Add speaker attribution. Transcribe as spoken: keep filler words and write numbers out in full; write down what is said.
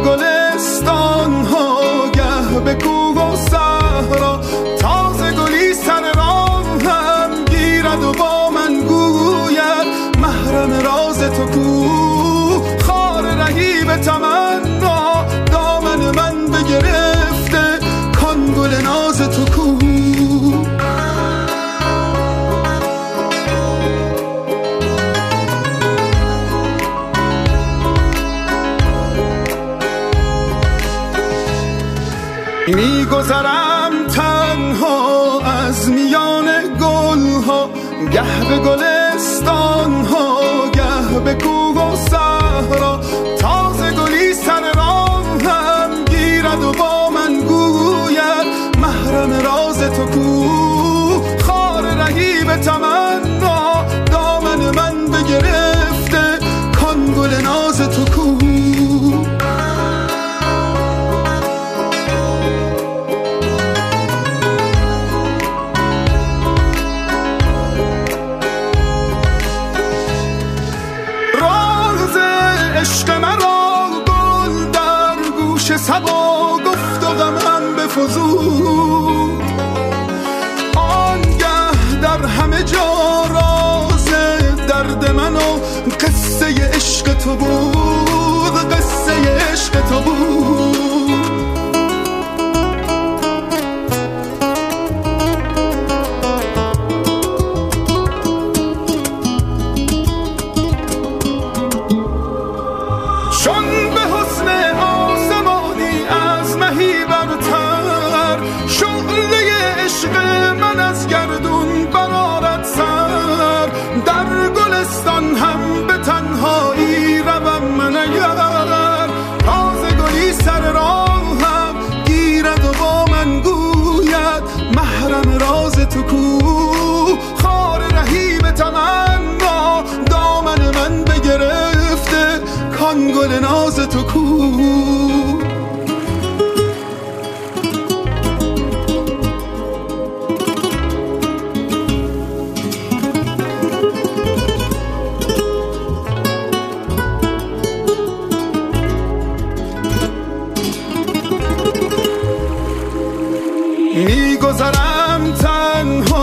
Speaker 1: گلستان ها گه به کوه و صحرا، تازه گلی سر راه هم گیرد و با من گوید محرم راز تو کو. خار رهی به تمنا دامن من بگرفته، کان گل ناز تو کو. می گذرم تنها از میان گلها، گه به گلستان ها گه به کوه و صحرا، تازه گلی سر راه هم گیرد و با من گوید محرم راز تو کو. خار رهی به تمنا دامن من بگرفته، کان گل ناز تو کو. عشق مرا گل در گوش صبا گفت و غمم بفزود، آنگه در همه جا راز درد من و قصه عشق تو بود، قصه عشق تو بود. چون به حسن آسمانی از مهی برتر، شعله عشق من از گردون برآرد سر. در گلستان هم به تنهایی روم من اگر، تازه گلی سر راهم گیرد و با من گوید محرم راز تو کو. خار رهی به تمنا دامن من بگرفته، کان گل ناز تو کو. می گذرم تنها